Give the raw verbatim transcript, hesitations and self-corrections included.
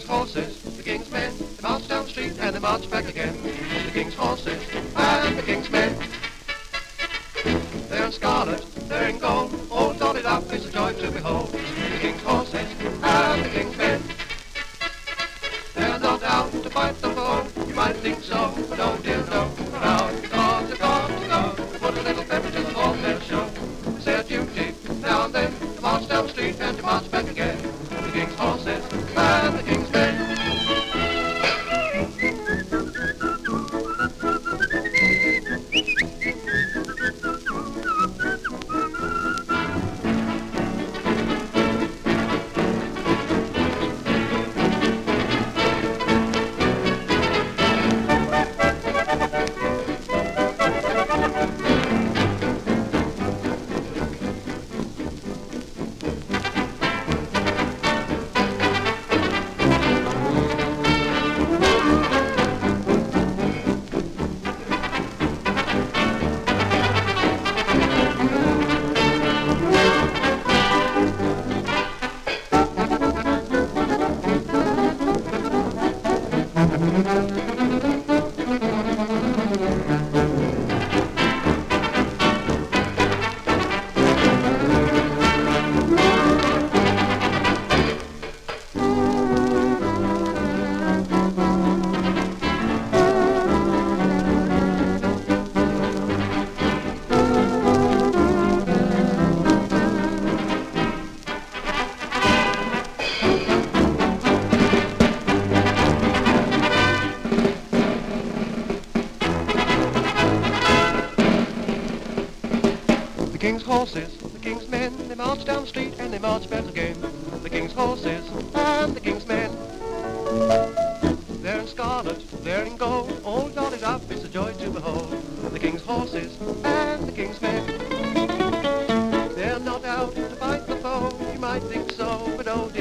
horses, the king's men, they march down the street and they march back again. The king's horses and the king's men. They're in scarlet, they're in gold, all dotted up, it's a joy to behold. The king's horses and the king's men. They're not out to fight the foe, you might think so, but oh dear no. Now you've got to go, to go, to put a little pep into the whole fair show. It's their duty, now and then, to march down the street and to march back again. The king's horses and the king's men. The king's horses, the king's men, they march down the street and they march back again. The king's horses and the king's men. They're in scarlet, they're in gold, all dotted up, it's a joy to behold. The king's horses and the king's men. They're not out to fight the foe, you might think so, but oh dear.